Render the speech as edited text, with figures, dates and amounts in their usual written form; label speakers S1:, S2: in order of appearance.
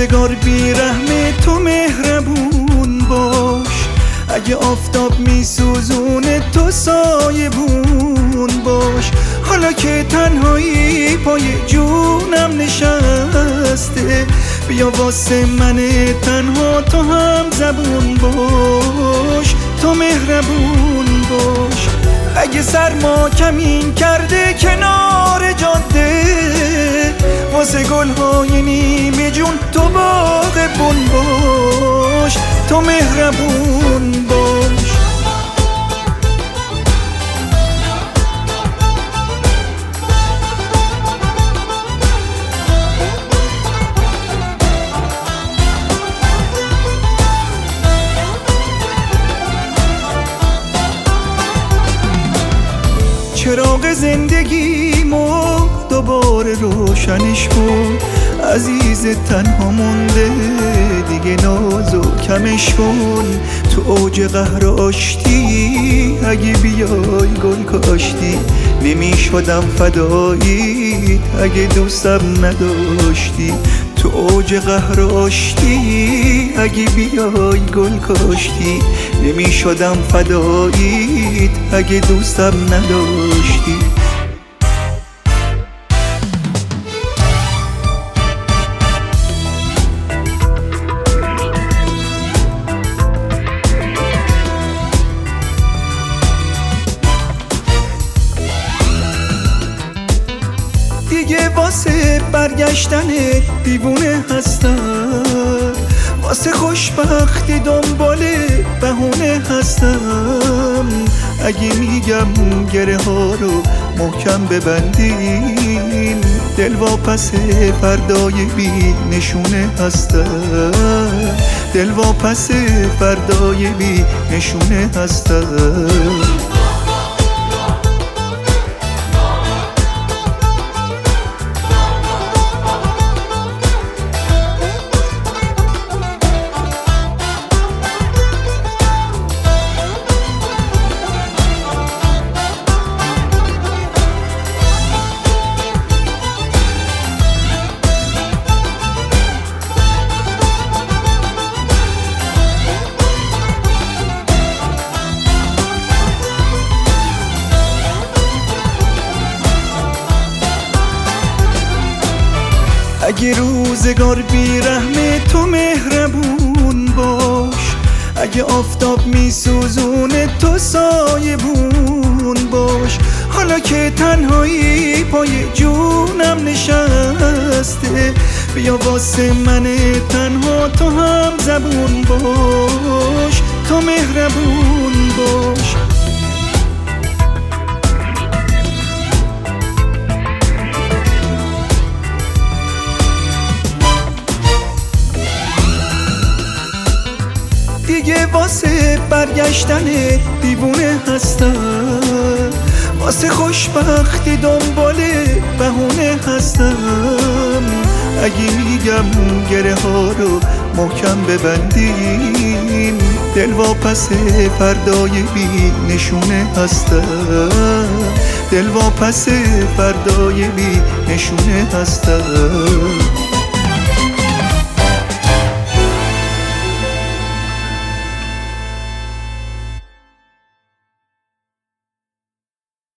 S1: روزگار بیرحم تو مهربون باش، اگه آفتاب میسوزونه تو سایبون باش. حالا که تنهایی پای جونم نشسته، بیا واسه من تنها تو هم زبون باش، تو مهربون باش. اگه سرما کمین کرده کنار جاده، واسه گلهای نیمه جون تو باغبون باش، تو مهربون باش. چراغ زندگیمو دوباره روشنش کن، عزیز تنها مونده دیگه نازو کمش کن. تو اوج قهر آشتی اگه بیای گل کاشتی، نمی شدم فدایی اگه دوستم نداشتی. تو اوج قهر آشتی اگه بیای گل کاشتی، نمی شدم فدایی اگه دوستم نداشتی. دیگه واسه برگشتن دیوونه هستم، واسه خوشبختی دنبال بهونه هستم. اگه میگم گره ها رو محکم ببندیم، دل واپس فردای بی نشونه هستم، دل واپس فردای بی نشونه هستم. اگه روزگار بیرحم تو مهربون باش، اگه آفتاب میسوزونه تو سایبون باش. حالا که تنهایی پای جونم نشسته، بیا واسه من تنها تو هم زبون باش، تو مهربون باش. دیگه واسه برگشتن دیوونه هستم، واسه خوشبختی دنبال بهونه هستم. اگه میگم گره ها رو محکم ببندیم، دل واپس فردای بی نشونه هستم، دل واپس فردای بی نشونه هستم.